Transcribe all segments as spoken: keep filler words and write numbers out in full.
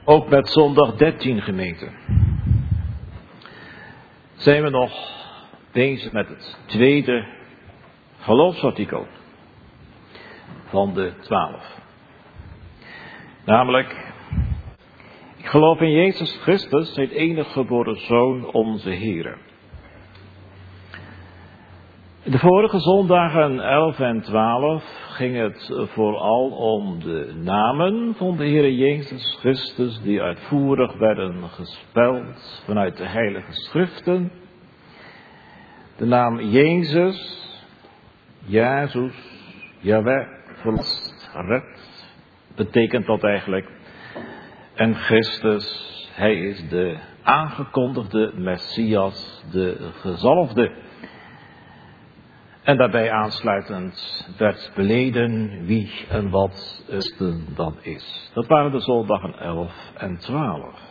Ook met zondag dertien gemeente zijn we nog bezig met het tweede geloofsartikel van de twaalf. Namelijk, ik geloof in Jezus Christus, zijn enige geboren Zoon, onze Heere. De vorige zondagen elf en twaalf ging het vooral om de namen van de Heere Jezus Christus die uitvoerig werden gespeld vanuit de Heilige Schriften. De naam Jezus, Jezus, Yahweh, verlost, red, betekent dat eigenlijk. En Christus, hij is de aangekondigde Messias, de gezalfde. En daarbij aansluitend werd beleden wie en wat Christen dan is. Dat waren de zondagen elf en twaalf.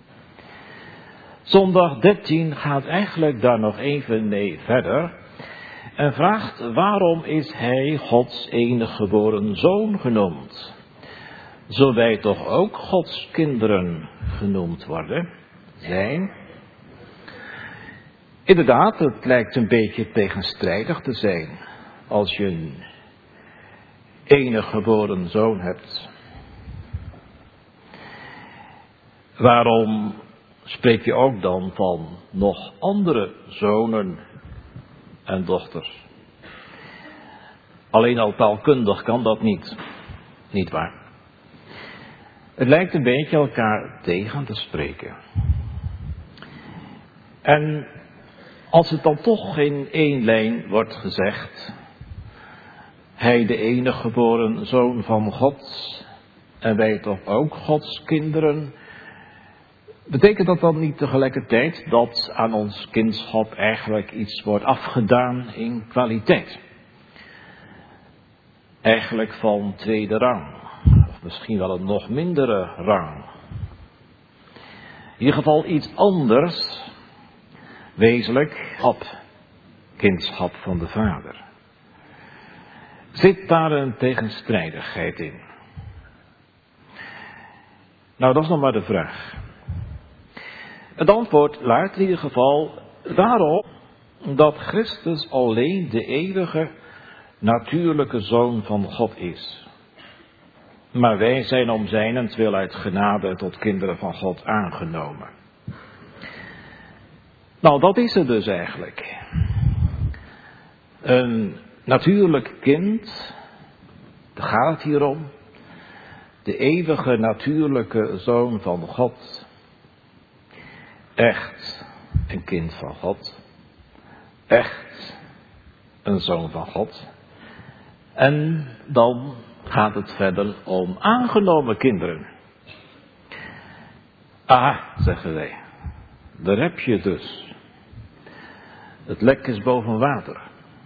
Zondag dertien gaat eigenlijk daar nog even mee verder. En vraagt waarom is hij Gods enige geboren Zoon genoemd? Zo wij toch ook Gods kinderen genoemd worden, zijn. Inderdaad, het lijkt een beetje tegenstrijdig te zijn als je een enige geboren zoon hebt. Waarom spreek je ook dan van nog andere zonen en dochters? Alleen al taalkundig kan dat niet, niet waar? Het lijkt een beetje elkaar tegen te spreken. En als het dan toch in één lijn wordt gezegd, hij de enige geboren Zoon van God en wij toch ook Gods kinderen, betekent dat dan niet tegelijkertijd dat aan ons kindschap eigenlijk iets wordt afgedaan in kwaliteit? Eigenlijk van tweede rang, of misschien wel een nog mindere rang. In ieder geval iets anders. Wezenlijk op kindschap van de Vader. Zit daar een tegenstrijdigheid in? Nou, dat is nog maar de vraag. Het antwoord luidt in ieder geval daarop dat Christus alleen de eeuwige natuurlijke Zoon van God is. Maar wij zijn om zijnentwil uit genade tot kinderen van God aangenomen. Nou, dat is het dus eigenlijk. Een natuurlijk kind, daar gaat het hier om. De eeuwige natuurlijke Zoon van God. Echt een kind van God. Echt een Zoon van God. En dan gaat het verder om aangenomen kinderen. Ah, zeggen wij. Daar heb je dus. Het lek is boven water.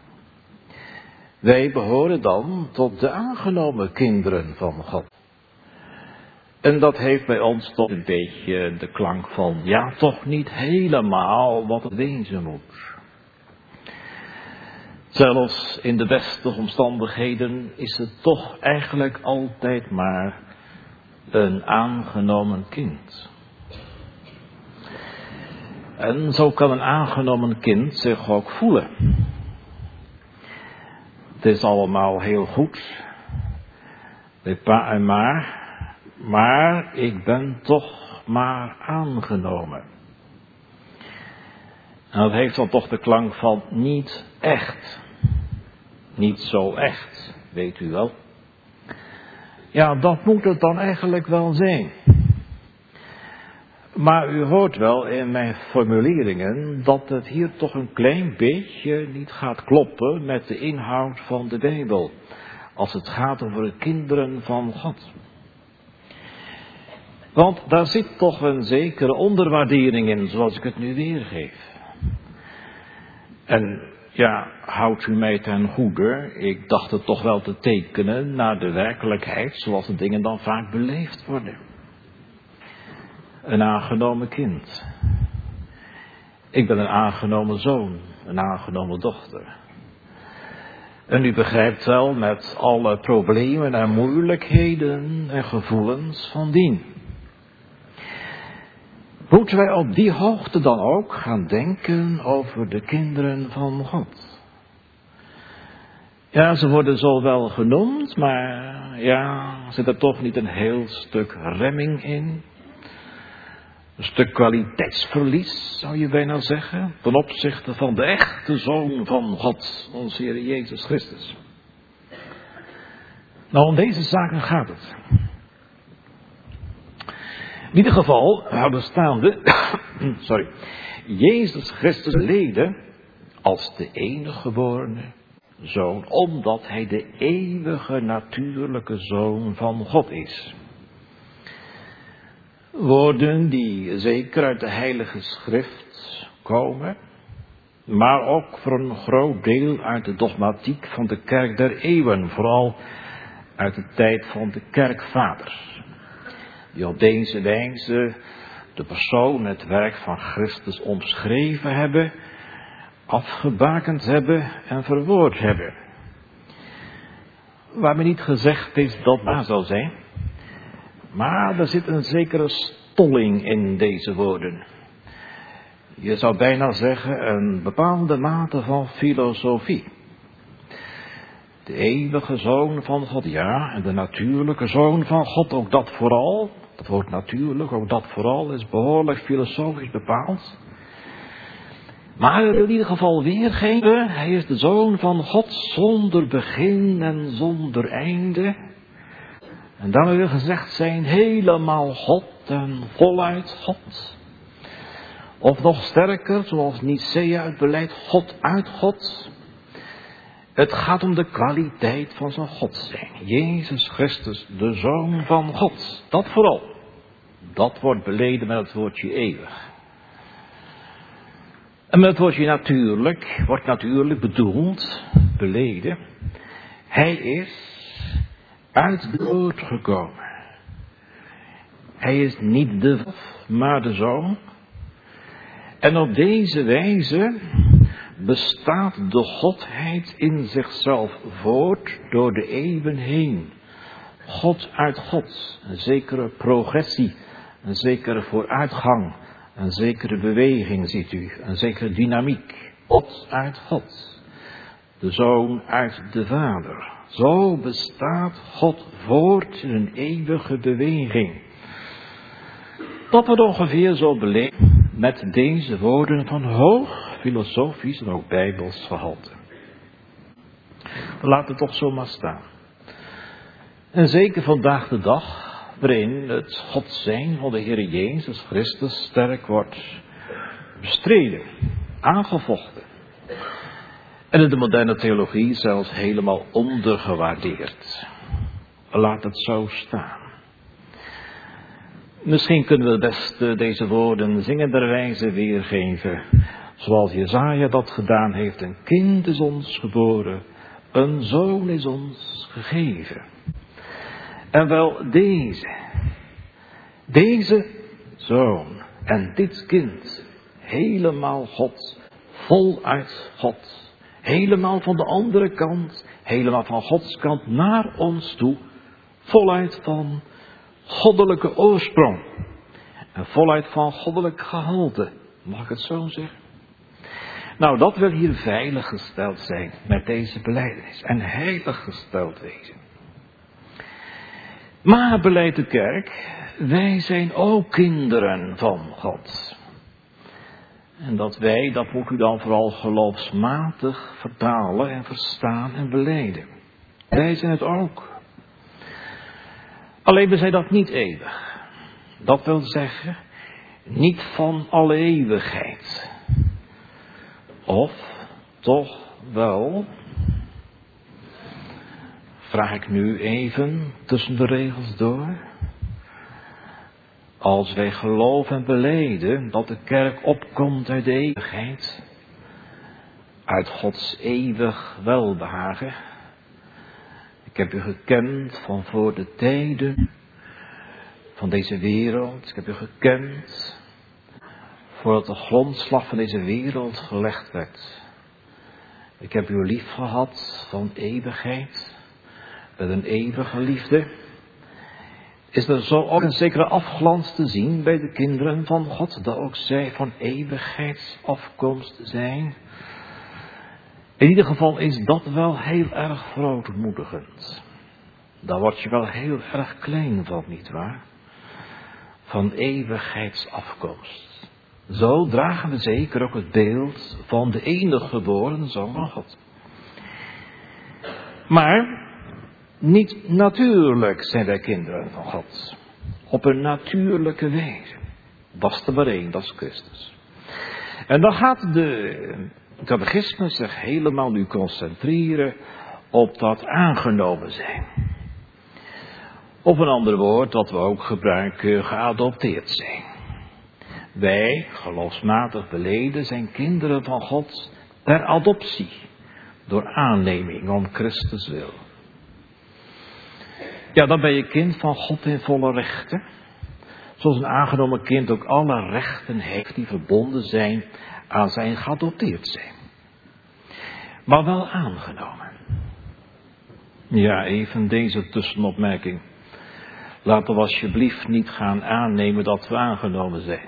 Wij behoren dan tot de aangenomen kinderen van God. En dat heeft bij ons toch een beetje de klank van, ja, toch niet helemaal wat het wezen moet. Zelfs in de beste omstandigheden is het toch eigenlijk altijd maar een aangenomen kind. En zo kan een aangenomen kind zich ook voelen. Het is allemaal heel goed. Met pa en ma. Maar ik ben toch maar aangenomen. En dat heeft dan toch de klank van niet echt. Niet zo echt, weet u wel. Ja, dat moet het dan eigenlijk wel zijn. Maar u hoort wel in mijn formuleringen dat het hier toch een klein beetje niet gaat kloppen met de inhoud van de Bijbel. Als het gaat over de kinderen van God. Want daar zit toch een zekere onderwaardering in, zoals ik het nu weergeef. En ja, houdt u mij ten goede, ik dacht het toch wel te tekenen naar de werkelijkheid, zoals de dingen dan vaak beleefd worden. Een aangenomen kind. Ik ben een aangenomen zoon, een aangenomen dochter. En u begrijpt wel met alle problemen en moeilijkheden en gevoelens van dien. Moeten wij op die hoogte dan ook gaan denken over de kinderen van God? Ja, ze worden zo wel genoemd, maar ja, zit er toch niet een heel stuk remming in? Een stuk kwaliteitsverlies, zou je bijna zeggen, ten opzichte van de echte Zoon van God, onze Heer Jezus Christus. Nou, om deze zaken gaat het. In ieder geval, houden staande, sorry, Jezus Christus leden als de enige geborene Zoon, omdat hij de eeuwige natuurlijke Zoon van God is. Woorden die zeker uit de Heilige Schrift komen, maar ook voor een groot deel uit de dogmatiek van de kerk der eeuwen, vooral uit de tijd van de kerkvaders, die op deze wijze de persoon en het werk van Christus omschreven hebben, afgebakend hebben en verwoord hebben. Waar me niet gezegd is dat waar zou zijn, maar er zit een zekere stolling in deze woorden. Je zou bijna zeggen een bepaalde mate van filosofie. De eeuwige Zoon van God, ja, en de natuurlijke Zoon van God, ook dat vooral. Dat woord natuurlijk, ook dat vooral, is behoorlijk filosofisch bepaald. Maar in ieder geval weergeven, hij is de Zoon van God zonder begin en zonder einde. En dan wil gezegd zijn, helemaal God en voluit God. Of nog sterker, zoals Nicea het beleidt, God uit God. Het gaat om de kwaliteit van zijn God zijn. Jezus Christus, de Zoon van God. Dat vooral. Dat wordt beleden met het woordje eeuwig. En met het woordje natuurlijk, wordt natuurlijk bedoeld, beleden. Hij is uit de dood gekomen. Hij is niet de Vader, maar de Zoon. En op deze wijze bestaat de Godheid in zichzelf voort door de eeuwen heen. God uit God, een zekere progressie, een zekere vooruitgang, een zekere beweging ziet u, een zekere dynamiek. God uit God, de Zoon uit de Vader. Zo bestaat God voort in een eeuwige beweging. Dat wordt ongeveer zo beleefd met deze woorden van hoog filosofisch en ook bijbels gehalte. We laten het toch zomaar staan. En zeker vandaag de dag, waarin het God zijn van de Heer Jezus Christus sterk wordt bestreden, aangevochten. En in de moderne theologie zelfs helemaal ondergewaardeerd. Laat het zo staan. Misschien kunnen we best deze woorden zingenderwijze weergeven, zoals Jesaja dat gedaan heeft. Een kind is ons geboren, een zoon is ons gegeven. En wel deze, deze zoon en dit kind, helemaal God, voluit God. Helemaal van de andere kant, helemaal van Gods kant naar ons toe, voluit van goddelijke oorsprong. En voluit van goddelijk gehalte, mag ik het zo zeggen? Nou, dat wil hier veilig gesteld zijn met deze belijdenis en heilig gesteld wezen. Maar beleidt de kerk, wij zijn ook kinderen van God. En dat wij, dat moet u dan vooral geloofsmatig vertalen en verstaan en belijden. Wij zijn het ook. Alleen we zijn dat niet eeuwig. Dat wil zeggen, niet van alle eeuwigheid. Of toch wel, vraag ik nu even tussen de regels door. Als wij geloven en belijden dat de kerk opkomt uit de eeuwigheid, uit Gods eeuwig welbehagen. Ik heb u gekend van voor de tijden van deze wereld. Ik heb u gekend voordat de grondslag van deze wereld gelegd werd. Ik heb u lief gehad van eeuwigheid, met een eeuwige liefde. is er zo ook een zekere afglans te zien bij de kinderen van God, dat ook zij van eeuwigheidsafkomst zijn. In ieder geval is dat wel heel erg verootmoedigend. Daar word je wel heel erg klein van, nietwaar? Van eeuwigheidsafkomst. Zo dragen we zeker ook het beeld van de enige geboren Zoon van God. Maar niet natuurlijk zijn wij kinderen van God. Op een natuurlijke wijze. Dat is er maar één, dat is Christus. En dan gaat de catechisme zich helemaal nu concentreren op dat aangenomen zijn. Of een ander woord dat we ook gebruiken, geadopteerd zijn. Wij, geloofsmatig beleden, zijn kinderen van God per adoptie. Door aanneming om Christus wil. Ja, dan ben je kind van God in volle rechten. Zoals een aangenomen kind ook alle rechten heeft die verbonden zijn aan zijn geadopteerd zijn. Maar wel aangenomen. Ja, even deze tussenopmerking. Laten we alsjeblieft niet gaan aannemen dat we aangenomen zijn.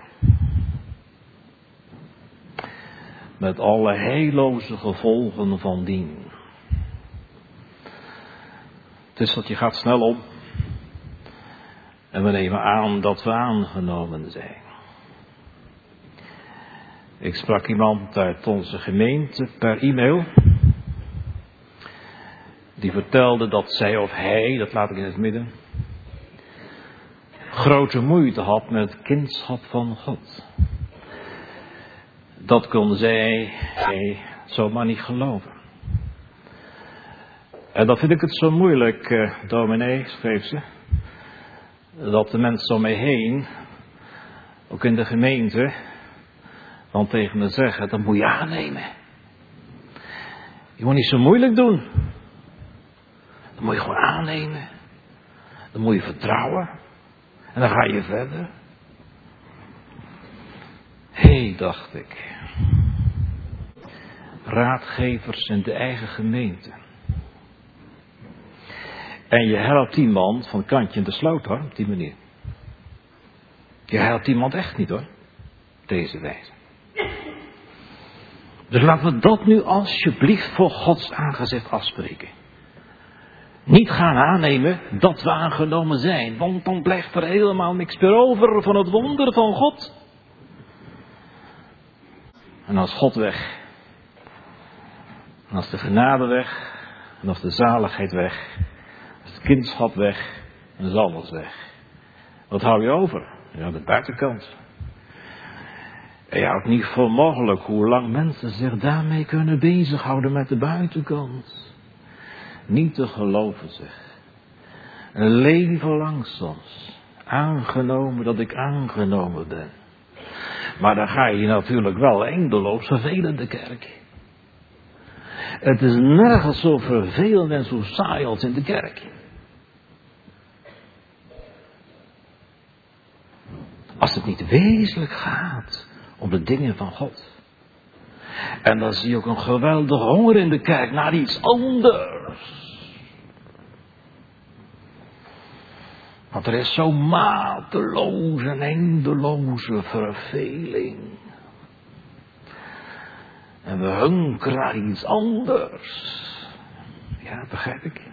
Met alle heilloze gevolgen van dien. Het is dat je gaat snel om. En we nemen aan dat we aangenomen zijn. Ik sprak iemand uit onze gemeente per e-mail. Die vertelde dat zij of hij, dat laat ik in het midden, grote moeite had met het kindschap van God. Dat kon zij hey, zomaar niet geloven. En dat vind ik het zo moeilijk, uh, dominee, schreef ze. Dat de mensen om mij heen, ook in de gemeente, dan tegen me zeggen, dat moet je aannemen. Je moet niet zo moeilijk doen. Dat moet je gewoon aannemen. Dan moet je vertrouwen. En dan ga je verder. Hé, hey, dacht ik. Raadgevers in de eigen gemeente. En je helpt iemand van kantje in de sloot hoor, op die manier. Je helpt iemand echt niet hoor, op deze wijze. Dus laten we dat nu alsjeblieft voor Gods aangezicht afspreken. Niet gaan aannemen dat we aangenomen zijn, want dan blijft er helemaal niks meer over van het wonder van God. En als God weg, en als de genade weg, en als de zaligheid weg, als het kindschap weg, en is alles weg. Wat hou je over? Ja, de buitenkant. En je houdt niet voor mogelijk hoe lang mensen zich daarmee kunnen bezighouden met de buitenkant. Niet te geloven zeg. Een leven lang soms. Aangenomen dat ik aangenomen ben. Maar dan ga je natuurlijk wel eindeloos vervelen in de kerk. Het is nergens zo vervelend en zo saai als in de kerk. Als het niet wezenlijk gaat om de dingen van God. En dan zie je ook een geweldige honger in de kerk naar iets anders. Want er is zo'n mateloze en eindeloze verveling. En we hunkeren naar iets anders. Ja, begrijp ik.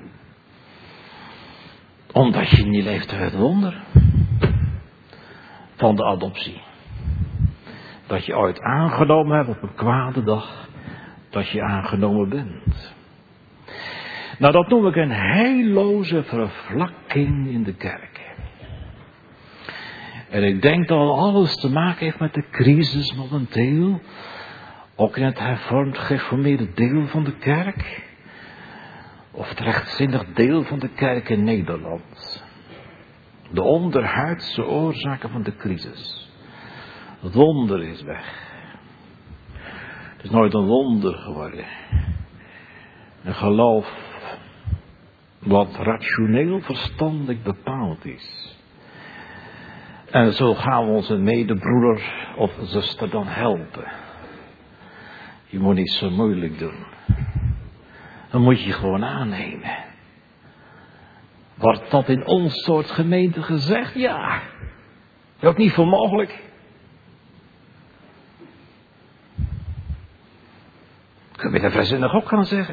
Omdat je niet leeft uit het wonder van de adoptie. Dat je ooit aangenomen hebt op een kwade dag. Dat je aangenomen bent. Nou, dat noem ik een heilloze vervlakking in de kerk. En ik denk dat alles te maken heeft met de crisis momenteel. Ook in het hervormd gereformeerde deel van de kerk. Of het rechtzinnig deel van de kerk in Nederland. De onderhuidse oorzaken van de crisis. Het wonder is weg. Het is nooit een wonder geworden. Een geloof wat rationeel verstandig bepaald is. En zo gaan we onze medebroeder of zuster dan helpen. Je moet niet zo moeilijk doen. Dan moet je gewoon aannemen. Wordt dat in ons soort gemeente gezegd? Ja. Ook niet voor mogelijk. Kun je er vrijzinnig op gaan zeggen?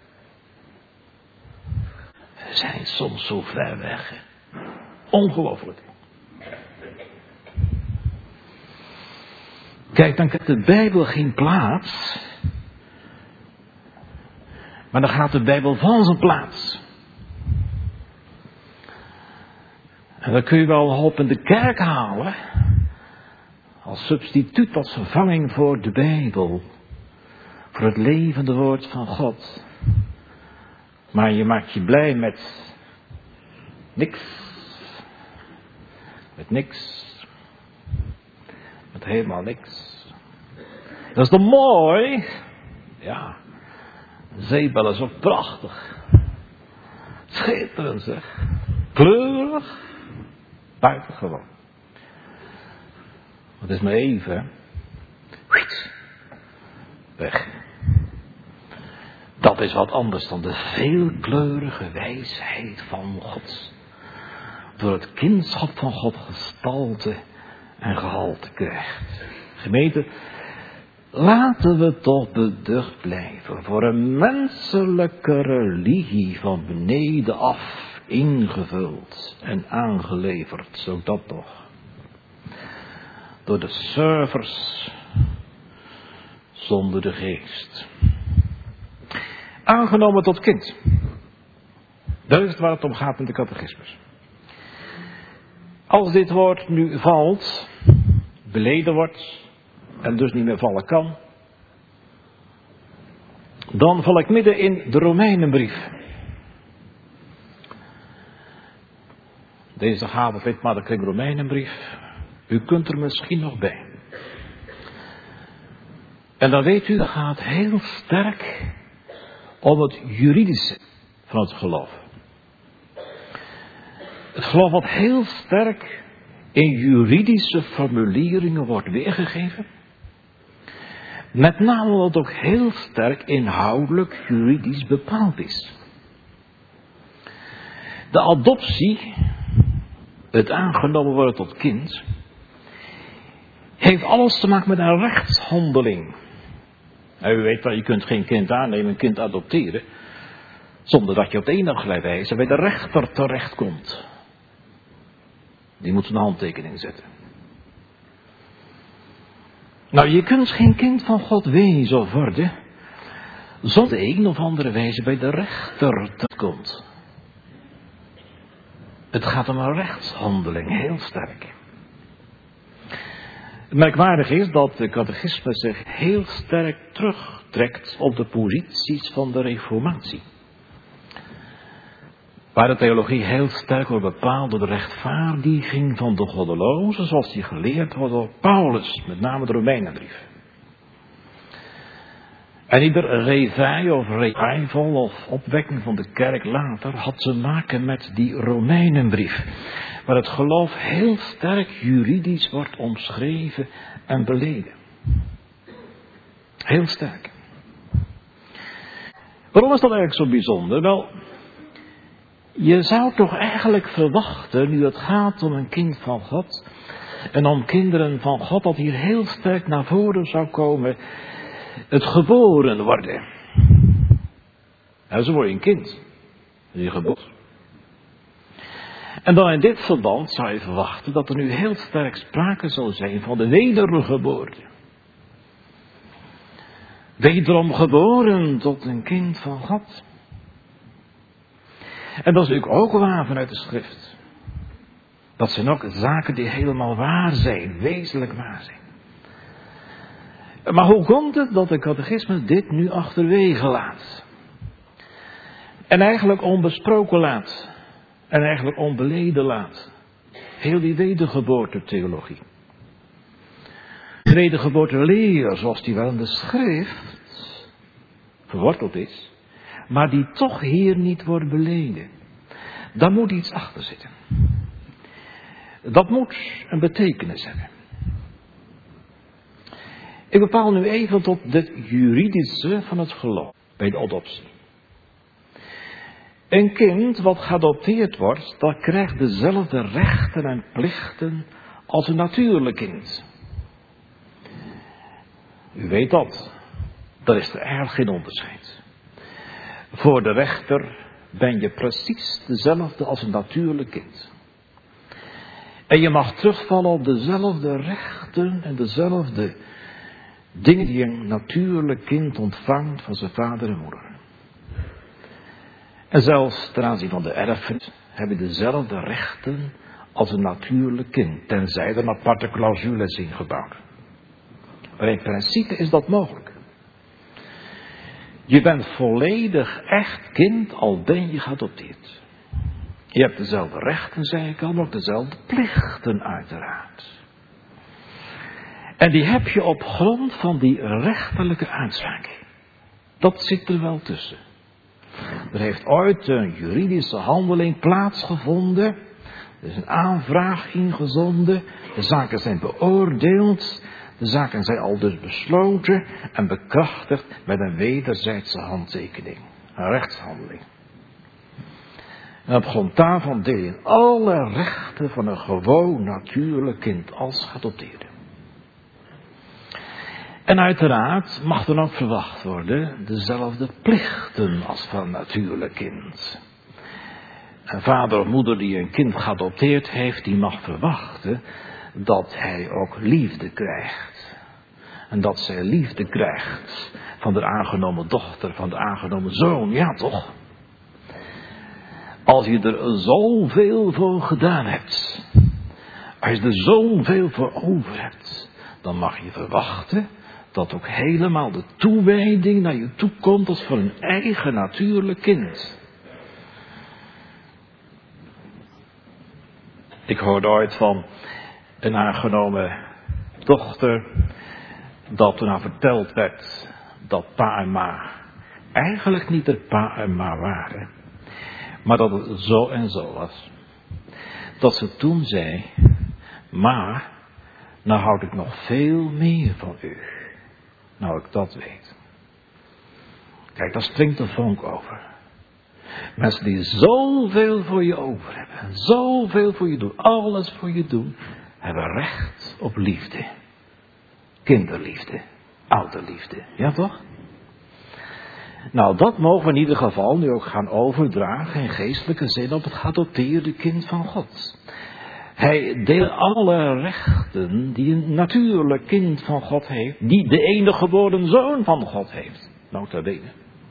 We zijn soms zo ver weg. Hè? Ongelooflijk. Kijk, dan krijgt de Bijbel geen plaats. Maar dan gaat de Bijbel van zijn plaats. En dan kun je wel een hoop in de kerk halen. Als substituut, als vervanging voor de Bijbel. Voor het levende woord van God. Maar je maakt je blij met niks. Met niks. Met helemaal niks. Dat is toch mooi? Ja. Zeebel is ook prachtig. Schitterend zeg. Kleurig. Buitengewoon. Het is maar even. Hè? Weg. Dat is wat anders dan de veelkleurige wijsheid van God. Door het kindschap van God gestalte en gehalte krijgt. Gemeente, laten we toch beducht blijven voor een menselijke religie van beneden af ingevuld en aangeleverd, zo dat toch. Door de servers zonder de geest. Aangenomen tot kind. Dat is waar het om gaat in de catechismus. Als dit woord nu valt, beleden wordt en dus niet meer vallen kan, dan val ik midden in de Romeinenbrief. Deze gaat het maar de kring Romeinenbrief. U kunt er misschien nog bij. En dan weet u, dat gaat heel sterk om het juridische van het geloof. Het geloof wat heel sterk in juridische formuleringen wordt weergegeven. Met name wat ook heel sterk inhoudelijk juridisch bepaald is. De adoptie, het aangenomen worden tot kind, heeft alles te maken met een rechtshandeling. Nou, u weet wel, je kunt geen kind aannemen, een kind adopteren, zonder dat je op de enige wijze bij de rechter terechtkomt. Die moet een handtekening zetten. Nou, je kunt geen kind van God wezen of worden, zonder de een of andere wijze bij de rechter terechtkomt. Het gaat om een rechtshandeling, heel sterk. Merkwaardig is dat de catechisme zich heel sterk terugtrekt op de posities van de reformatie. Waar de theologie heel sterk wordt bepaald door de rechtvaardiging van de goddelozen, zoals die geleerd wordt door Paulus, met name de Romeinenbrief. En ieder revival of revival of opwekking van de kerk later had te maken met die Romeinenbrief. Waar het geloof heel sterk juridisch wordt omschreven en beleden. Heel sterk. Waarom is dat eigenlijk zo bijzonder? Wel, je zou toch eigenlijk verwachten, nu het gaat om een kind van God en om kinderen van God, dat hier heel sterk naar voren zou komen het geboren worden. Ja, zo word je een kind. Je geboren. En dan in dit verband zou je verwachten dat er nu heel sterk sprake zal zijn van de wedergeboorte. Wederom geboren tot een kind van God. En dat is natuurlijk ook waar vanuit de schrift. Dat zijn ook zaken die helemaal waar zijn, wezenlijk waar zijn. Maar hoe komt het dat de catechisme dit nu achterwege laat? En eigenlijk onbesproken laat. En eigenlijk onbeleden laat. Heel die wedergeboorte-theologie. De wedergeboorte-leer, zoals die wel in de schrift verworteld is, maar die toch hier niet wordt beleden. Daar moet iets achter zitten. Dat moet een betekenis hebben. Ik bepaal nu even tot het juridische van het geloof bij de adoptie. Een kind wat geadopteerd wordt, dat krijgt dezelfde rechten en plichten als een natuurlijk kind. U weet dat. Daar is er eigenlijk geen onderscheid. Voor de rechter ben je precies dezelfde als een natuurlijk kind. En je mag terugvallen op dezelfde rechten en dezelfde dingen die een natuurlijk kind ontvangt van zijn vader en moeder. En zelfs ten aanzien van de erfenis heb je dezelfde rechten als een natuurlijk kind, tenzij er een aparte clausule is ingebouwd. Maar in principe is dat mogelijk. Je bent volledig echt kind, al ben je geadopteerd. Je hebt dezelfde rechten, zei ik al, maar ook dezelfde plichten uiteraard. En die heb je op grond van die rechterlijke uitspraak. Dat zit er wel tussen. Er heeft ooit een juridische handeling plaatsgevonden. Er is een aanvraag ingezonden. De zaken zijn beoordeeld. De zaken zijn al dus besloten en bekrachtigd met een wederzijdse handtekening. Een rechtshandeling. En op grond daarvan deel je alle rechten van een gewoon natuurlijk kind als geadopteerde. En uiteraard mag er ook verwacht worden dezelfde plichten als van een natuurlijk kind. Een vader of moeder die een kind geadopteerd heeft, die mag verwachten dat hij ook liefde krijgt. En dat zij liefde krijgt van de aangenomen dochter, van de aangenomen zoon, ja toch? Als je er zoveel voor gedaan hebt, als je er zoveel voor over hebt, dan mag je verwachten dat ook helemaal de toewijding naar je toe komt als van een eigen natuurlijk kind. Ik hoorde ooit van een aangenomen dochter dat toen haar verteld werd dat pa en ma eigenlijk niet de pa en ma waren, maar dat het zo en zo was. Dat ze toen zei: ma, nou houd ik nog veel meer van u. Nou ik dat weet. Kijk, daar springt de vonk over. Mensen die zoveel voor je over hebben, zoveel voor je doen, alles voor je doen, hebben recht op liefde. Kinderliefde, ouderliefde, ja toch? Nou, dat mogen we in ieder geval nu ook gaan overdragen in geestelijke zin op het geadopteerde kind van God. Hij deelt alle rechten die een natuurlijk kind van God heeft, die de enige geboren zoon van God heeft, nota bene.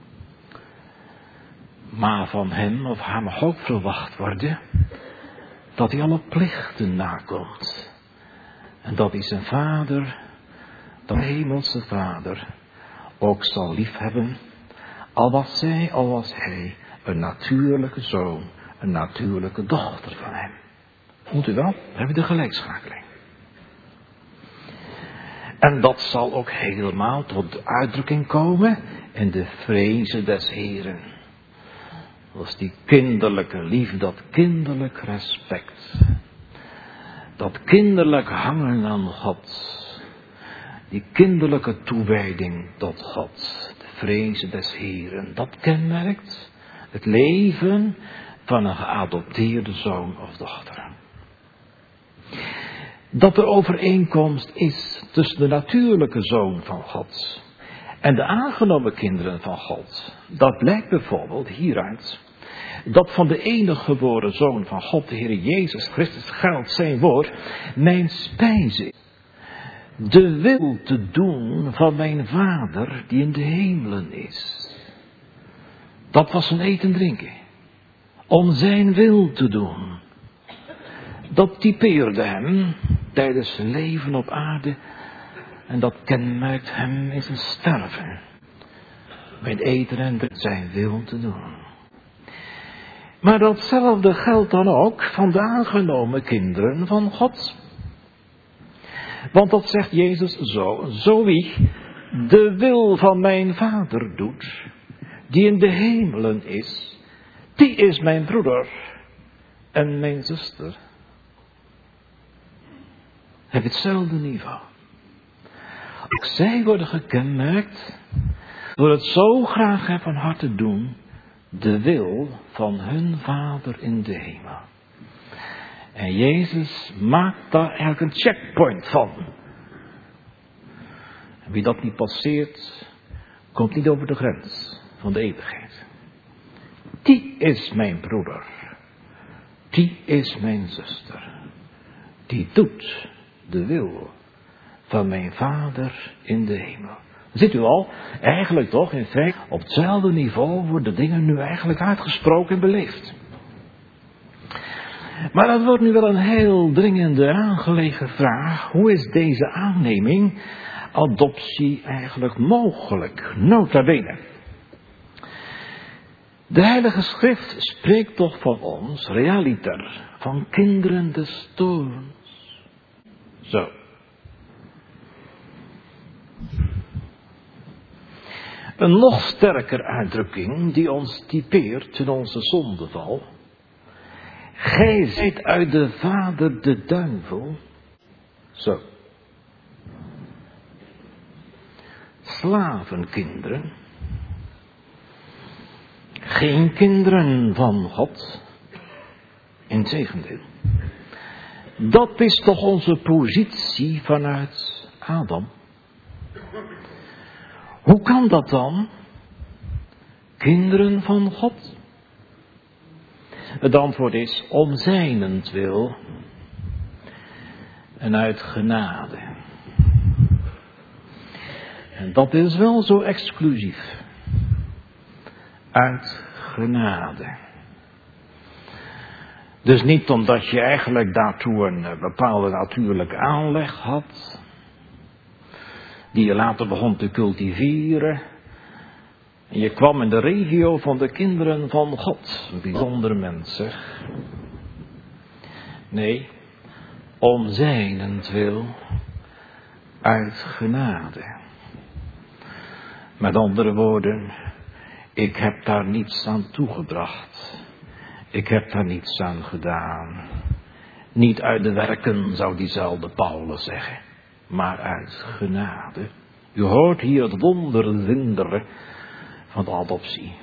Maar van hem of haar mag ook verwacht worden dat hij alle plichten nakomt. En dat hij zijn vader, de hemelse vader, ook zal liefhebben. Al was zij, al was hij een natuurlijke zoon, een natuurlijke dochter van hem. Moet u wel? Dan heb je de gelijkschakeling. En dat zal ook helemaal tot de uitdrukking komen in de vrezen des Heren. Dat is die kinderlijke liefde, dat kinderlijk respect. Dat kinderlijk hangen aan God. Die kinderlijke toewijding tot God. De vrezen des Heren. Dat kenmerkt het leven van een geadopteerde zoon of dochter. Dat er overeenkomst is tussen de natuurlijke zoon van God en de aangenomen kinderen van God. Dat blijkt bijvoorbeeld hieruit dat van de enige geboren zoon van God, de Heer Jezus Christus, geldt zijn woord: mijn spijze, de wil te doen van mijn Vader die in de hemelen is. Dat was zijn eten en drinken. Om zijn wil te doen. Dat typeerde hem tijdens zijn leven op aarde. En dat kenmerkt hem in zijn sterven. Mijn eten en drinken zijn wil te doen. Maar datzelfde geldt dan ook van de aangenomen kinderen van God. Want dat zegt Jezus zo: zo wie de wil van mijn Vader doet, die in de hemelen is, die is mijn broeder en mijn zuster. Heb hetzelfde niveau. Ook zij worden gekenmerkt door het zo graag en van harte doen de wil van hun Vader in de hemel. En Jezus maakt daar eigenlijk een checkpoint van. En wie dat niet passeert, komt niet over de grens van de eeuwigheid. Die is mijn broeder. Die is mijn zuster. Die doet de wil van mijn Vader in de hemel. Ziet u al, eigenlijk toch in feite op hetzelfde niveau worden dingen nu eigenlijk uitgesproken en beleefd. Maar dat wordt nu wel een heel dringende aangelegen vraag. Hoe is deze aanneming, adoptie eigenlijk mogelijk? Nota bene. De Heilige Schrift spreekt toch van ons, realiter, van kinderen des toorns. Zo. Een nog sterker uitdrukking die ons typeert in onze zondeval. Gij zijt uit de vader de duivel. Zo. Slavenkinderen. Geen kinderen van God. Integendeel. Dat is toch onze positie vanuit Adam. Hoe kan dat dan? Kinderen van God. Het antwoord is om zijnentwil en uit genade. En dat is wel zo exclusief. Uit genade. Dus niet omdat je eigenlijk daartoe een bepaalde natuurlijke aanleg had, die je later begon te cultiveren. En je kwam in de regio van de kinderen van God. Een bijzonder mens, zeg. Nee, om zijnentwil uit genade. Met andere woorden, ik heb daar niets aan toegebracht. Ik heb daar niets aan gedaan. Niet uit de werken, zou diezelfde Paulus zeggen, maar uit genade. U hoort hier het wonderzinderen van de adoptie.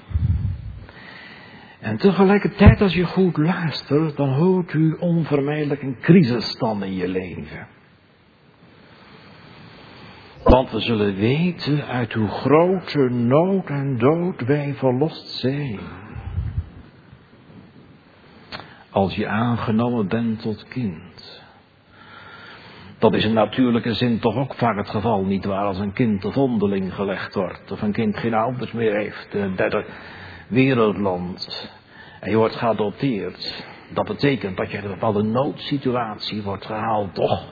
En tegelijkertijd, als je goed luistert, dan hoort u onvermijdelijk een crisisstand in je leven. Want we zullen weten uit hoe grote nood en dood wij verlost zijn. Als je aangenomen bent tot kind. Dat is in natuurlijke zin toch ook vaak het geval, niet waar, als een kind tot vondeling gelegd wordt. Of een kind geen ouders meer heeft, in een derde wereldland. En je wordt geadopteerd. Dat betekent dat je in een bepaalde noodsituatie wordt gehaald, toch?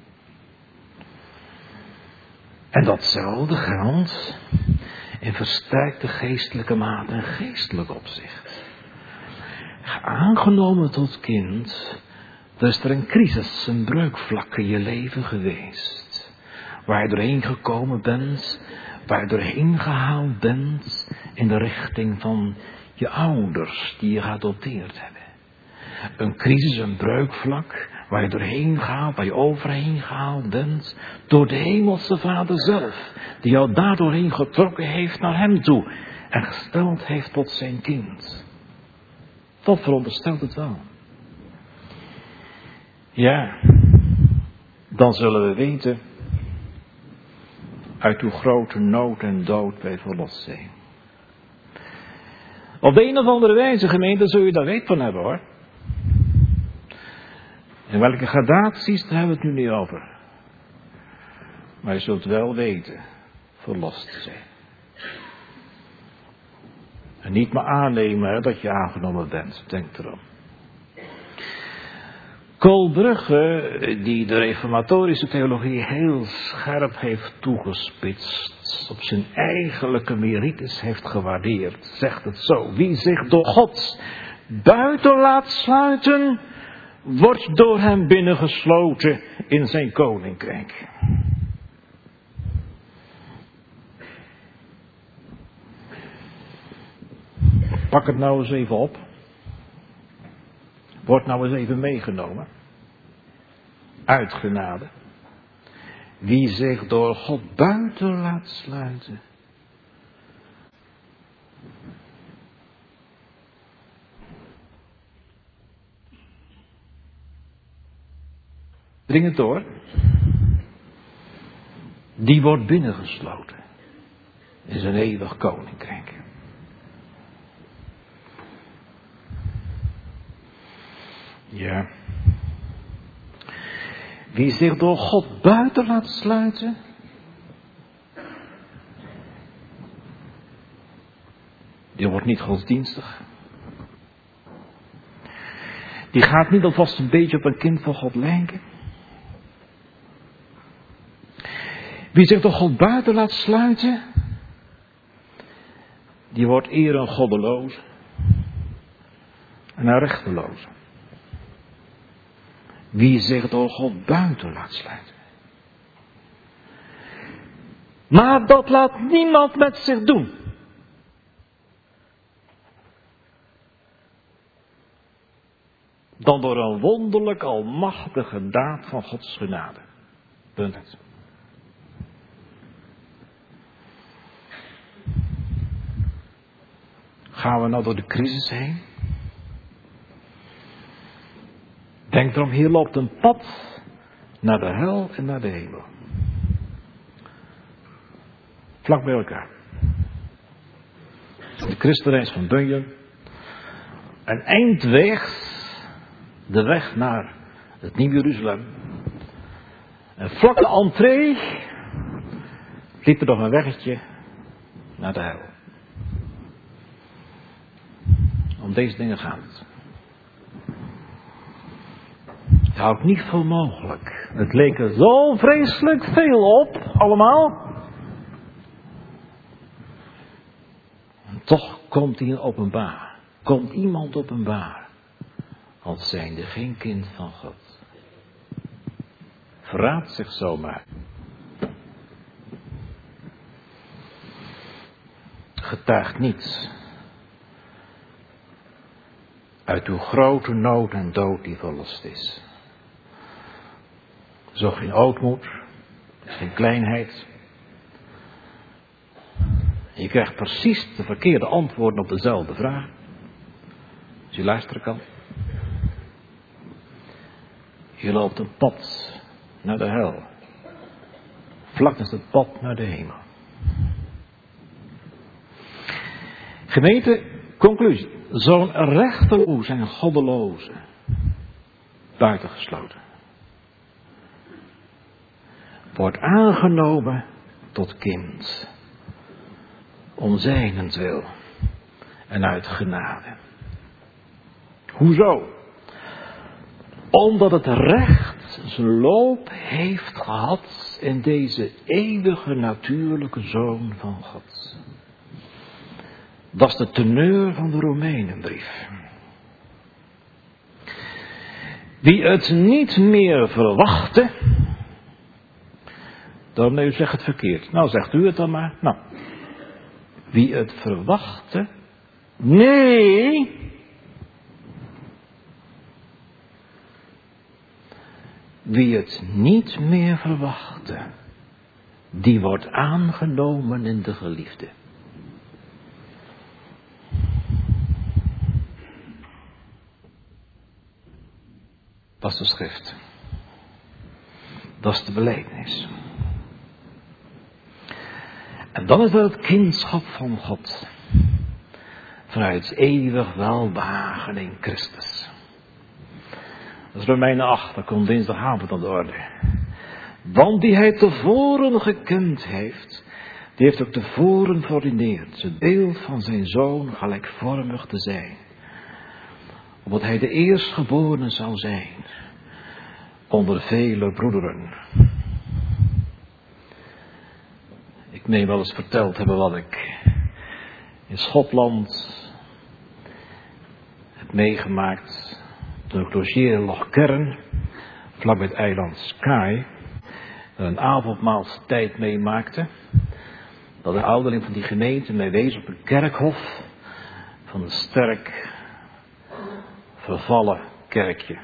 En datzelfde geldt in versterkte geestelijke mate en geestelijk opzicht. Aangenomen tot kind, dan is er een crisis, een breukvlak in je leven geweest. Waar je doorheen gekomen bent, waar je doorheen gehaald bent in de richting van je ouders die je geadopteerd hebben. Een crisis, een breukvlak, waar je doorheen gaat, waar je overheen gehaald bent, door de hemelse Vader zelf, die jou daardoorheen getrokken heeft naar hem toe en gesteld heeft tot zijn kind. Dat veronderstelt het wel. Ja, dan zullen we weten uit hoe grote nood en dood wij verlost zijn. Op de een of andere wijze, gemeente, zul je daar weet van hebben, hoor. In welke gradaties, daar hebben we het nu niet over. Maar je zult wel weten, verlost te zijn. En niet maar aannemen, hè, dat je aangenomen bent, denk erom. Kolbrugge, die de reformatorische theologie heel scherp heeft toegespitst, op zijn eigenlijke merites heeft gewaardeerd, zegt het zo: wie zich door God buiten laat sluiten, wordt door hem binnengesloten in zijn koninkrijk. Pak het nou eens even op. Wordt nou eens even meegenomen. Uit genade. Wie zich door God buiten laat sluiten. Dringend door. Die wordt binnengesloten in zijn eeuwig koninkrijk. Ja. Wie zich door God buiten laat sluiten, die wordt niet godsdienstig. Die gaat niet alvast een beetje op een kind van God lijken. Wie zich door God buiten laat sluiten, die wordt eer een goddeloze en een rechteloze. Wie zich door God buiten laat sluiten. Maar dat laat niemand met zich doen. Dan door een wonderlijk almachtige daad van Gods genade. Punt. Gaan we nou door de crisis heen? Denk erom, hier loopt een pad naar de hel en naar de hemel. Vlak bij elkaar. De Christenreis van Bunyan. En eindwegs de weg naar het Nieuw Jeruzalem. En vlak de entree liep er nog een weggetje naar de hel. Om deze dingen gaat het. Het houdt niet voor mogelijk. Het leek er zo vreselijk veel op, allemaal. En toch komt hij openbaar. Komt iemand openbaar. Als zijnde geen kind van God. Verraadt zich zomaar. Getuigt niets. Uit uw grote nood en dood die verlost is. Zo geen ootmoed, geen kleinheid. Je krijgt precies de verkeerde antwoorden op dezelfde vraag. Als je luisteren kan. Je loopt een pad naar de hel. Vlak is het pad naar de hemel. Gemeente, conclusie. Zo'n rechteloos en goddeloze buitengesloten. Wordt aangenomen tot kind. Om zijnentwil. En uit genade. Hoezo? Omdat het recht zijn loop heeft gehad in deze eeuwige natuurlijke Zoon van God. Dat is de teneur van de Romeinenbrief. Die het niet meer verwachtte. Dan nee, u zegt het verkeerd. Nou, zegt u het dan maar. Nou. Wie het verwachtte. Nee. Wie het niet meer verwachtte. Die wordt aangenomen in de geliefde. Dat is de schrift. Dat is de belijdenis. En dan is dat het kindschap van God. Vanuit eeuwig welbehagen in Christus. Dat is Romeinen acht, dat komt dinsdagavond aan de orde. Want die hij tevoren gekend heeft, die heeft ook tevoren verordineerd, het beeld van zijn zoon gelijkvormig te zijn. Opdat hij de eerstgeborene zou zijn, onder vele broederen. Ik meen wel eens verteld hebben wat ik in Schotland heb meegemaakt. Toen ik logeerde in Lochkern, vlakbij het eiland Skye, een avondmaalstijd meemaakte. Dat een ouderling van die gemeente mij wees op een kerkhof van een sterk vervallen kerkje.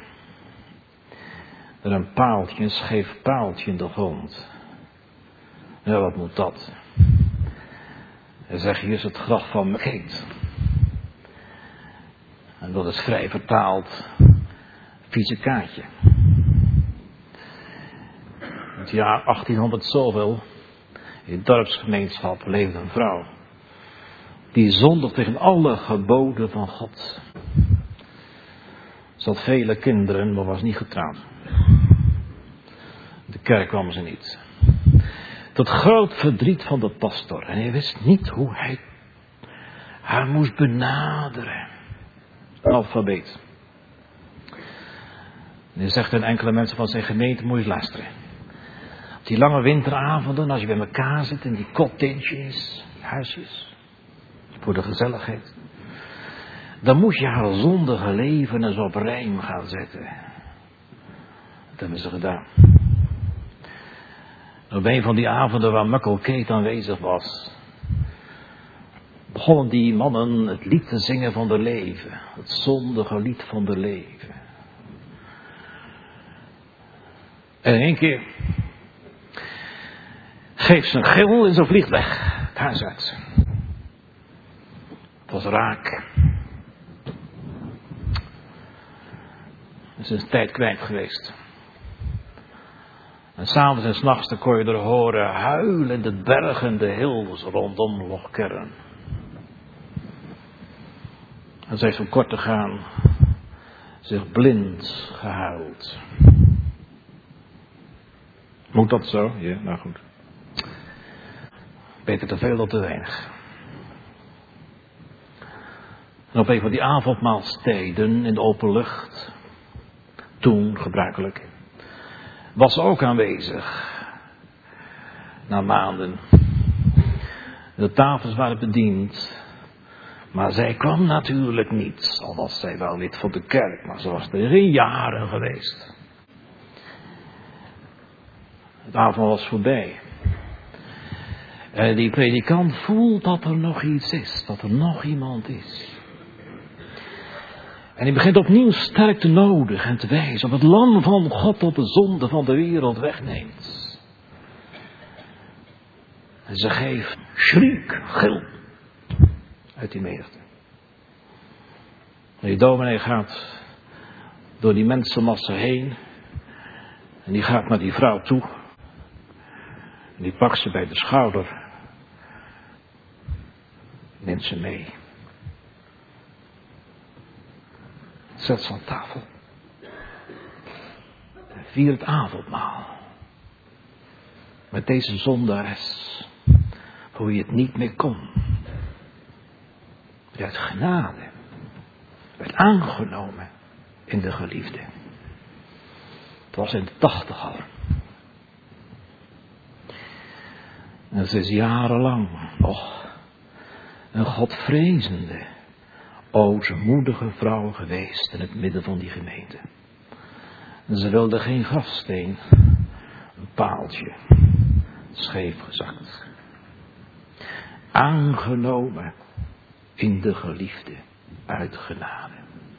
Er een paaltje, een scheef paaltje in de grond. Ja, wat moet dat? Hij zegt, hier is het graf van Mekeet. En dat is vrij vertaald, vieze kaartje. het jaar achttienhonderd zoveel, in het dorpsgemeenschap leefde een vrouw. Die zondigde tegen alle geboden van God. Ze had vele kinderen, maar was niet getrouwd. De kerk kwam ze niet. Tot groot verdriet van de pastor. En hij wist niet hoe hij haar moest benaderen. Alfabeet. En hij zegt aan enkele mensen van zijn gemeente, moet je eens luisteren. Op die lange winteravonden, als je bij elkaar zit in die cottages, die huisjes, voor de gezelligheid. Dan moet je haar zondige leven eens op rijm gaan zetten. Dat hebben ze gedaan. Op een van die avonden waar Mukkel Kate aanwezig was, begonnen die mannen het lied te zingen van de leven. Het zondige lied van de leven. En in één keer geeft ze een gil en ze vliegt weg. Het huis uit. Het was raak. Ze is een tijd kwijt geweest. En s'avonds en s'nachts kon je er horen huilen de bergen, de hills rondom Lochkern. En ze heeft om kort te gaan zich blind gehuild. Moet dat zo? Ja, nou goed. Beter te veel dan te weinig. En op een van die avondmaalsteden in de open lucht, toen gebruikelijk, was ze ook aanwezig. Na maanden. De tafels waren bediend. Maar zij kwam natuurlijk niet. Al was zij wel lid van de kerk. Maar ze was er in jaren geweest. Het avond was voorbij. En die predikant voelt dat er nog iets is. Dat er nog iemand is. En hij begint opnieuw sterk te nodigen en te wijzen op het lam van God dat de zonde van de wereld wegneemt. En ze geeft schriek, gil uit die menigte. En die dominee gaat door die mensenmassa heen. En die gaat naar die vrouw toe. En die pakt ze bij de schouder. Neemt ze mee. Zet ze aan tafel. En viert het avondmaal. Met deze zondares. Voor wie het niet meer kon. Die uit genade werd aangenomen in de geliefde. Het was in de tachtig al. En ze is jarenlang nog een godvrezende, ootmoedige vrouw geweest in het midden van die gemeente. En ze wilde geen grafsteen, een paaltje, scheef gezakt. Aangenomen in de geliefde uit genade.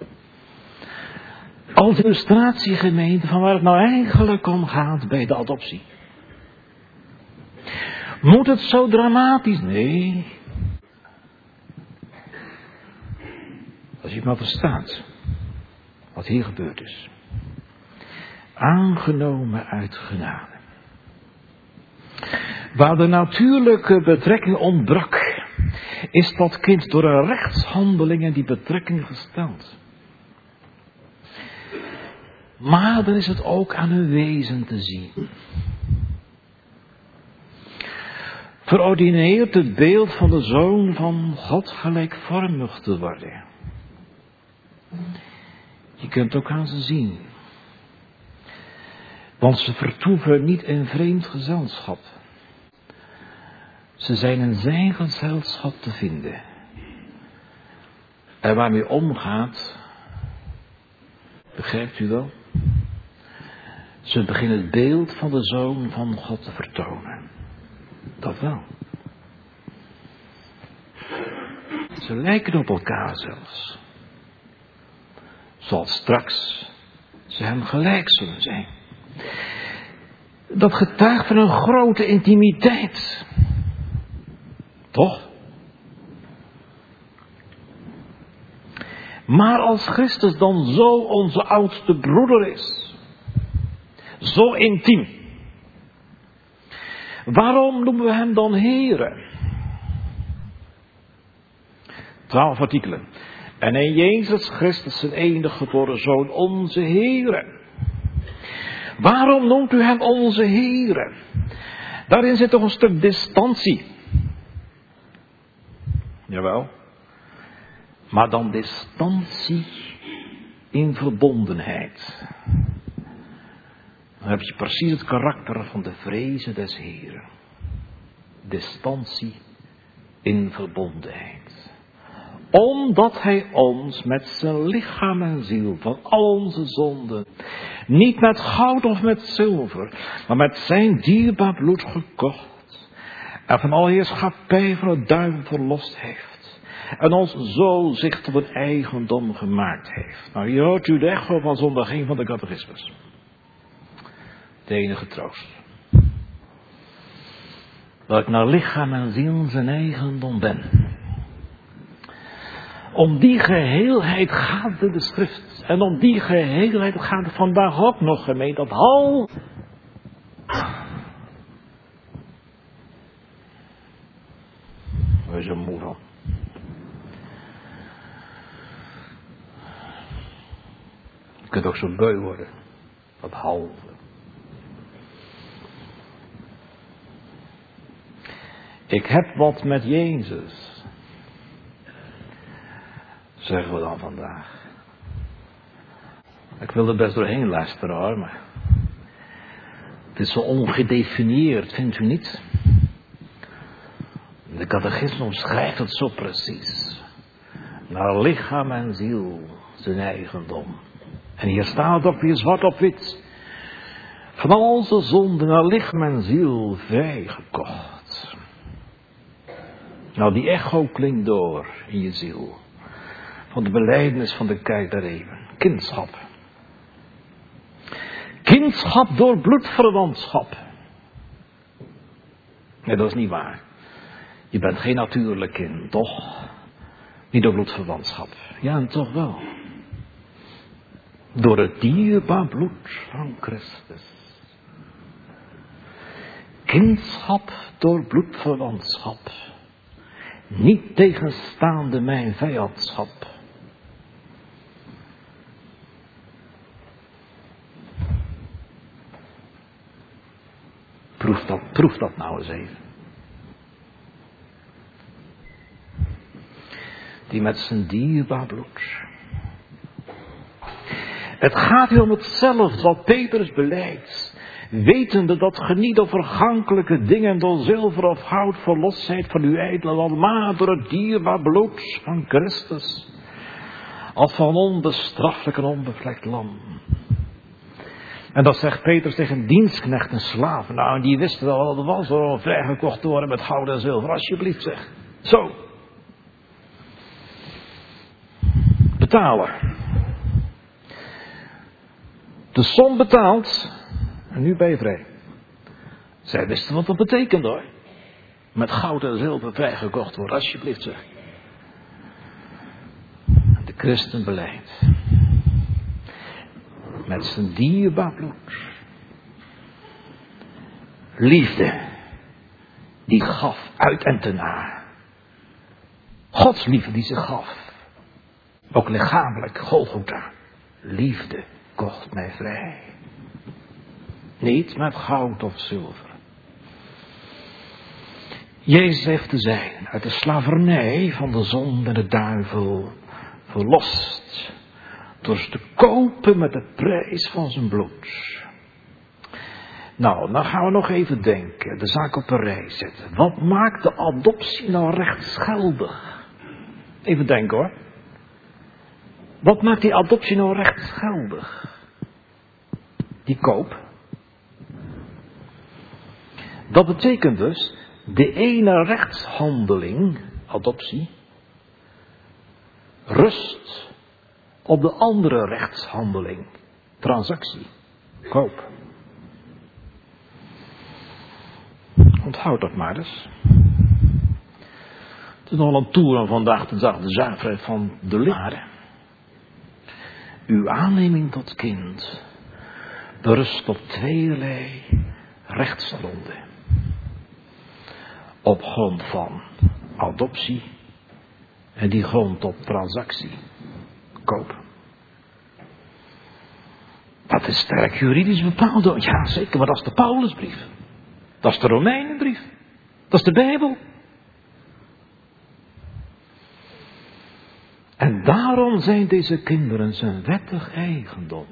Als illustratiegemeente van waar het nou eigenlijk om gaat bij de adoptie. Moet het zo dramatisch? Nee. Als je maar verstaat wat hier gebeurd is. Aangenomen uit genade. Waar de natuurlijke betrekking ontbrak, is dat kind door een rechtshandeling in die betrekking gesteld. Maar dan is het ook aan hun wezen te zien. Verordineert het beeld van de Zoon van God gelijkvormig te worden. Je kunt ook aan ze zien. Want ze vertoeven niet in vreemd gezelschap. Ze zijn in zijn gezelschap te vinden. En waarmee omgaat, begrijpt u wel? Ze beginnen het beeld van de Zoon van God te vertonen. Dat wel. Ze lijken op elkaar zelfs. Zoals straks ze hem gelijk zullen zijn. Dat getuigt van een grote intimiteit. Toch? Maar als Christus dan zo onze oudste broeder is. Zo intiem. Waarom noemen we hem dan Heere? Twaalf artikelen. En in Jezus Christus zijn enige geboren Zoon, onze Heere. Waarom noemt u hem onze Heere? Daarin zit toch een stuk distantie. Jawel. Maar dan distantie in verbondenheid. Dan heb je precies het karakter van de vrezen des Heren. Distantie in verbondenheid. Omdat hij ons met zijn lichaam en ziel van al onze zonden, niet met goud of met zilver, maar met zijn dierbaar bloed gekocht, en van alle heerschappij van het duivel verlost heeft, en ons zo zich tot een eigendom gemaakt heeft. Nou, hier hoort u de echo van zondag één van de catechismus. De enige troost. Dat ik naar lichaam en ziel zijn eigendom ben. Om die geheelheid gaat de schrift. En om die geheelheid gaat het vandaag ook nog, gemeente. Dat hal. Waar is er moe van? Je kunt ook zo beu worden. Dat halve. Ik heb wat met Jezus. Zeggen we dan vandaag. Ik wil er best doorheen luisteren hoor, maar het is zo ongedefinieerd, vindt u niet? De catechisme omschrijft het zo precies. Naar lichaam en ziel zijn eigendom. En hier staat ook weer zwart op wit. Van al onze zonden naar lichaam en ziel vrijgekocht. Nou, die echo klinkt door in je ziel. Van de belijdenis van de kerk der eeuwen. Kindschap. Kindschap door bloedverwantschap. Nee, dat is niet waar. Je bent geen natuurlijk kind, toch? Niet door bloedverwantschap. Ja, en toch wel. Door het dierbaar bloed van Christus. Kindschap door bloedverwantschap. Niet tegenstaande mijn vijandschap. Proef dat, proef dat nou eens even. Die met zijn dierbaar bloed. Het gaat hier om hetzelfde wat Petrus beleidt. Wetende dat ge niet door vergankelijke dingen, door zilver of goud verlost zijt van uw ijdele land, maar door het dierbaar bloed van Christus. Als van onbestraffelijk en onbevlekt lam. En dat zegt Petrus tegen dienstknecht en slaven. Nou, en die wisten wel wat het was om vrijgekocht te worden met goud en zilver. Alsjeblieft zeg. Zo. Betalen. De som betaald. En nu ben je vrij. Zij wisten wat dat betekende hoor. Met goud en zilver vrijgekocht worden. Alsjeblieft zeg. De christen beleidt. Met zijn dierbaar bloed. Liefde. Die gaf uit en te na. Gods liefde die zich gaf. Ook lichamelijk. Golgotha. Liefde kocht mij vrij. Niet met goud of zilver. Jezus heeft te zijn uit de slavernij van de zonde en de duivel verlost. Door ze te kopen met de prijs van zijn bloed. Nou, dan gaan we nog even denken. De zaak op een rij zetten. Wat maakt de adoptie nou rechtsgeldig? Even denken hoor. Wat maakt die adoptie nou rechtsgeldig? Die koop. Dat betekent dus, de ene rechtshandeling, adoptie, rust op de andere rechtshandeling, transactie, koop. Onthoud dat maar eens. Het is nogal een toer vandaag de dag de zuiverheid van de lichaam. Uw aanneming tot kind berust op tweeërlei rechtsgronden. op grond van adoptie en die grond op transactie, koop. Dat is sterk juridisch bepaald. Ja, zeker, maar dat is de Paulusbrief. Dat is de Romeinenbrief. Dat is de Bijbel. En daarom zijn deze kinderen zijn wettig eigendom.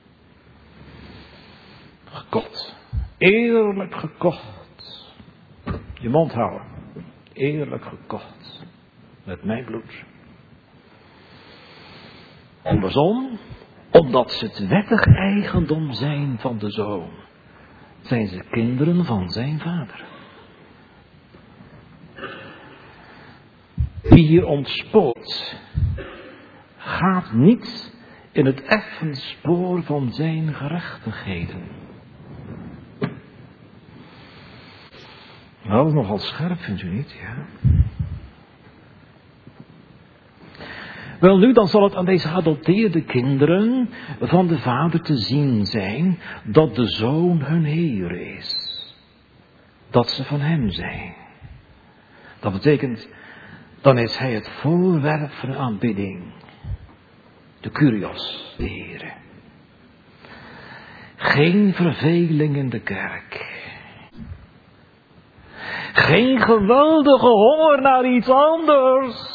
Gekocht. Eerlijk gekocht. Je mond houden. Eerlijk gekocht. Met mijn bloed. Andersom, omdat ze het wettig eigendom zijn van de Zoon, zijn ze kinderen van zijn Vader. Wie hier ontspoort, gaat niet in het effen spoor van zijn gerechtigheden. Nou, dat is nogal scherp, vindt u niet? Ja. Wel nu, dan zal het aan deze geadopteerde kinderen van de Vader te zien zijn dat de Zoon hun Heer is. Dat ze van hem zijn. Dat betekent, dan is hij het voorwerp van aanbidding. De Kyrios, de Heere. Geen verveling in de kerk. Geen geweldige honger naar iets anders.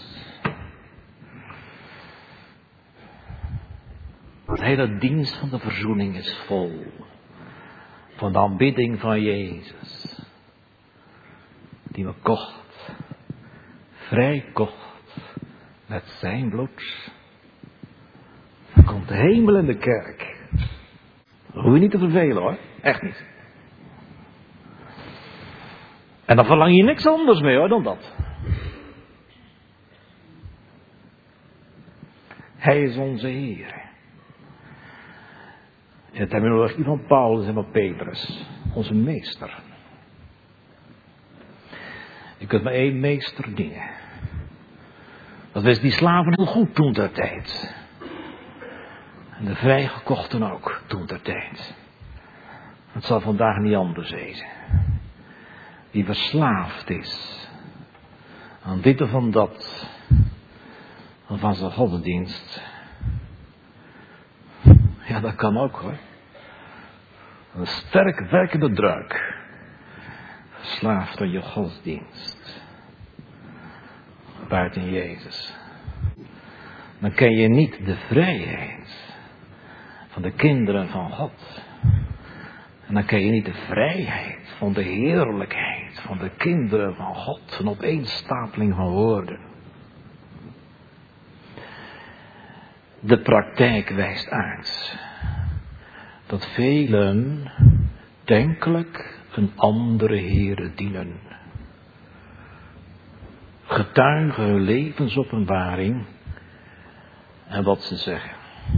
De hele dienst van de verzoening is vol van de aanbidding van Jezus. Die me kocht, vrij kocht met zijn bloed. Dan komt de hemel in de kerk. Dat hoef je niet te vervelen hoor, echt niet. En dan verlang je niks anders meer hoor dan dat. Hij is onze Heer. In de terminologie van Paulus en van Petrus, onze meester. Je kunt maar één meester dienen. Dat wisten die slaven heel goed toen ter tijd. En de vrijgekochten ook toen ter tijd. Het zal vandaag niet anders wezen. Die verslaafd is aan dit of aan dat, van zijn godsdienst. Ja, dat kan ook hoor. Een sterk werkende druik. Verslaafd aan je godsdienst. Buiten Jezus. Dan ken je niet de vrijheid van de kinderen van God. En dan ken je niet de vrijheid van de heerlijkheid van de kinderen van God. Een opeenstapeling van woorden. De praktijk wijst uit dat velen denkelijk een andere Heere dienen. Getuigen hun levensopenbaring en wat ze zeggen.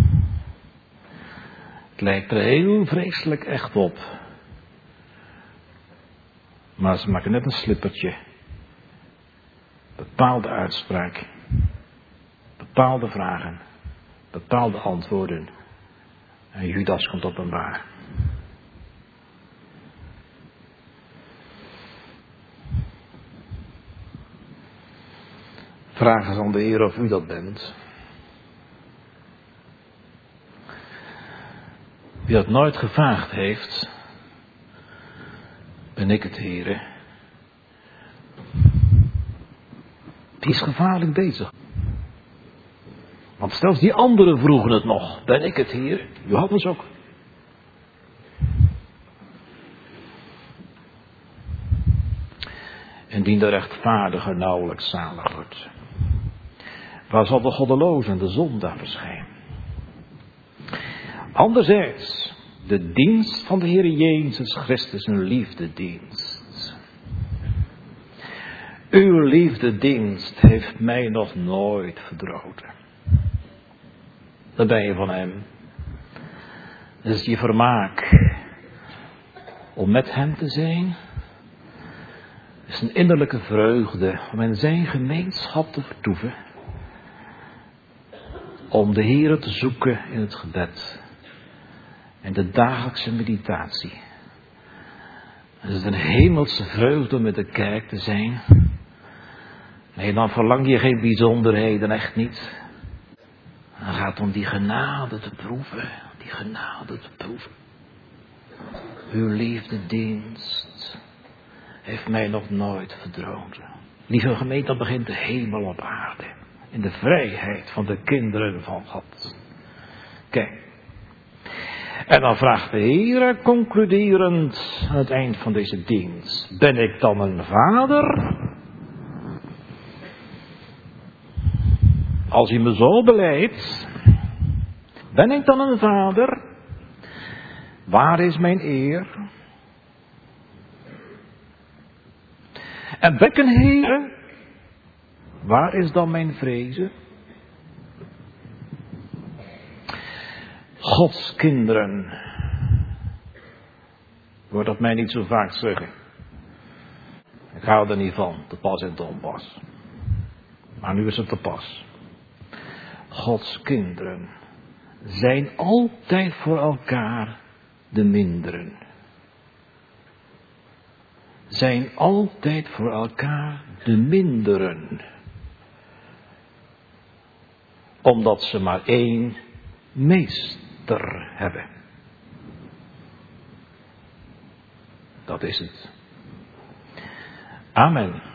Het lijkt er heel vreselijk echt op. Maar ze maken net een slippertje. Bepaalde uitspraak. Bepaalde vragen. Bepaalde antwoorden. En Judas komt openbaar. Vraag eens aan de Heer of u dat bent. Wie dat nooit gevraagd heeft, ben ik het, Heere. Die is gevaarlijk bezig. Want zelfs die anderen vroegen het nog. Ben ik het, Heer? Johannes ook. Indien de rechtvaardige nauwelijks zalig wordt, waar zal de goddeloze en de zondaar verschijnen? Anderzijds, de dienst van de Heer Jezus Christus, een liefdedienst. Uw liefdedienst heeft mij nog nooit verdroten. Dan ben je van hem. Het is je vermaak om met hem te zijn. Het is een innerlijke vreugde om in zijn gemeenschap te vertoeven. Om de Heere te zoeken in het gebed. En de dagelijkse meditatie. Het is een hemelse vreugde om met de kerk te zijn. Nee, dan verlang je geen bijzonderheden, echt niet. Het gaat om die genade te proeven, die genade te proeven. Uw liefdedienst heeft mij nog nooit verdroomd. Lieve gemeente, dan begint de hemel op aarde. In de vrijheid van de kinderen van God. Kijk. En dan vraagt de Heer concluderend aan het eind van deze dienst. Ben ik dan een vader? Als u me zo beleidt. Ben ik dan een vader? Waar is mijn eer? En bekken Heere, waar is dan mijn vrezen? Gods kinderen. Ik hoor dat mij niet zo vaak zeggen. Ik hou er niet van, te pas en te onpas. Maar nu is het te pas. Gods kinderen zijn altijd voor elkaar de minderen. Zijn altijd voor elkaar de minderen. Omdat ze maar één meester hebben. Dat is het. Amen.